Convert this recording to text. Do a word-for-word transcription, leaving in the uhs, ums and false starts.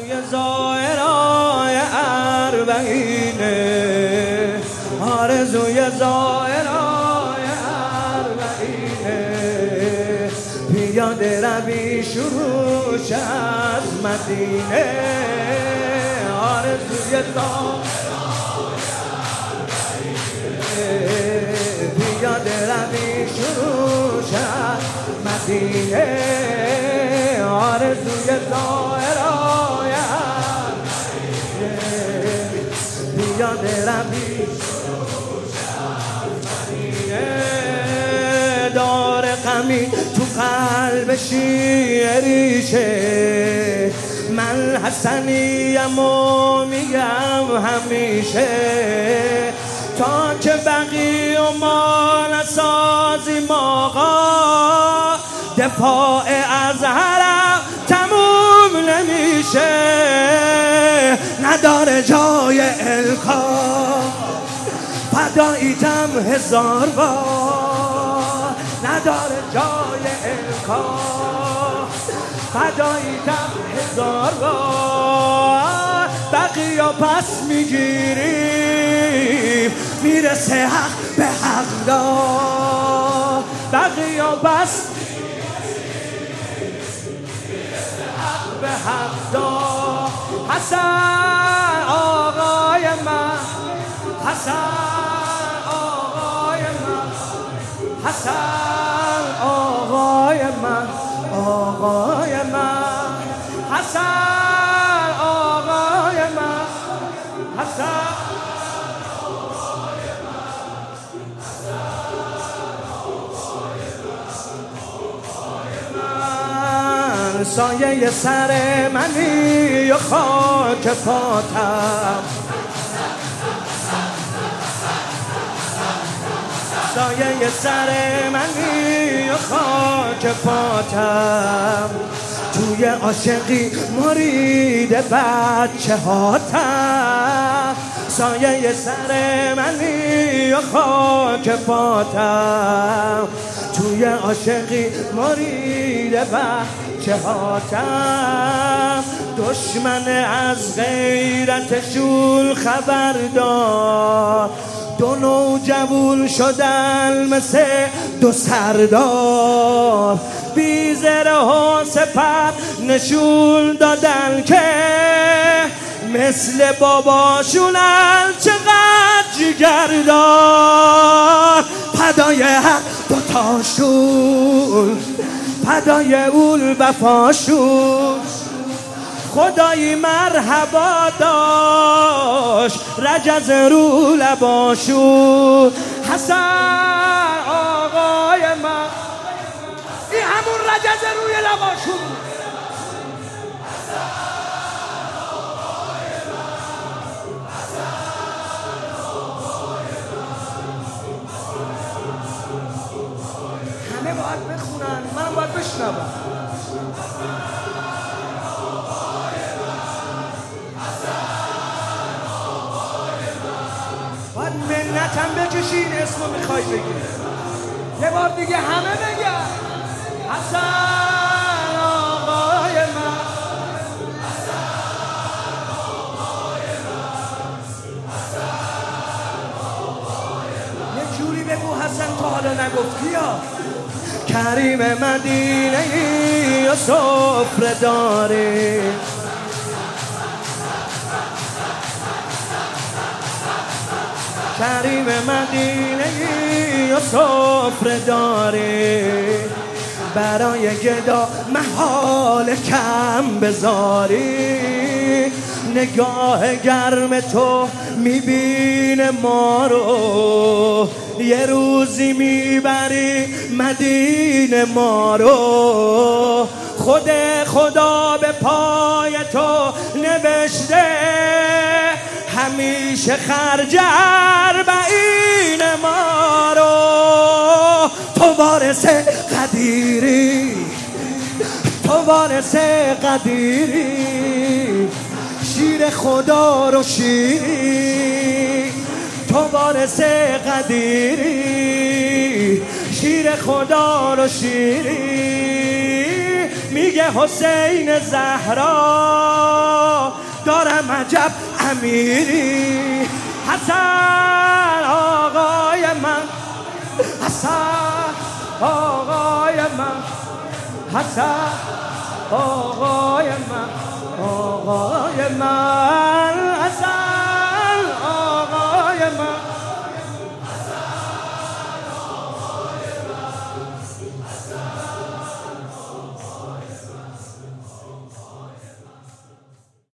آرزوی زائرای اربعینه، آرزوی زائرای اربعینه، پیاده روی شروش از مدینه، آرزوی زائرای اربعینه، پیاده روی شروش از مدینه، آرزوی زائرای اربعینه، پیاده روی دار غمی تو قلب شیریشه، من حسنیم و میگم همیشه، تا که بقی و ما نسازیم آقا، دفاع از حرم تموم نمیشه، نداره جای الکا فداییتم هزار بار، نداره جای الکا فداییتم هزار بار، بقیه پس میگیریم میرسه حق به حق دار، بقیه پس میرسه حق به حق دار، حسن آقای من، حسن آقای من، حسن آقای من، آقای من، حسن آقای من، حسن آقای من، سایه سر منی و خاک پاتم، سایه سر منی و خاک پاتم، توی عاشقی مرید بچه هاتم، سایه سر منی و خاک پاتم، توی عاشقی مرید بچه هاتم، دشمن از غیرتشون خبر دار، دو نوجوون شدن مثل دو سردار، بی زره و سپر نشون دادن که مثل باباشونن چقدر جگردار، فدای حق دوتاشون، فدای اول وفاشون، خدایی مرحبا داشت رجز رو لباشون، حسن آقای من، این همون رجز روی لباشون، حسن آقای من، حسن آقای من، همه باید بخونن، من باید بشنوم. باید منتم بکشین اسمو میخوای بگی، یه بار دیگه همه بگن حسن آقای من، حسن آقای من، حسن آقای من، یه جوری بگو حسن تا حالا نگفتی یا کریم مدینه ای و سفره داری، کریم مدینه ای و سفره داری، برای گدا محال کم بذاری، نگاه گرم تو میبینه ما رو، یه روزی میبری مدینه ما رو، خود خدا به پای تو نوشته همیشه خرج اربعین ما رو، تو وارث قدیری، تو وارث قدیری، شیر خدا رو شیری، تو وارث قدیری، شیر خدا رو شیری، میگه حسین زهرا دارم عجب امیری. حسن آقای من، حسن آقای من، حسن آقای من، آقای من.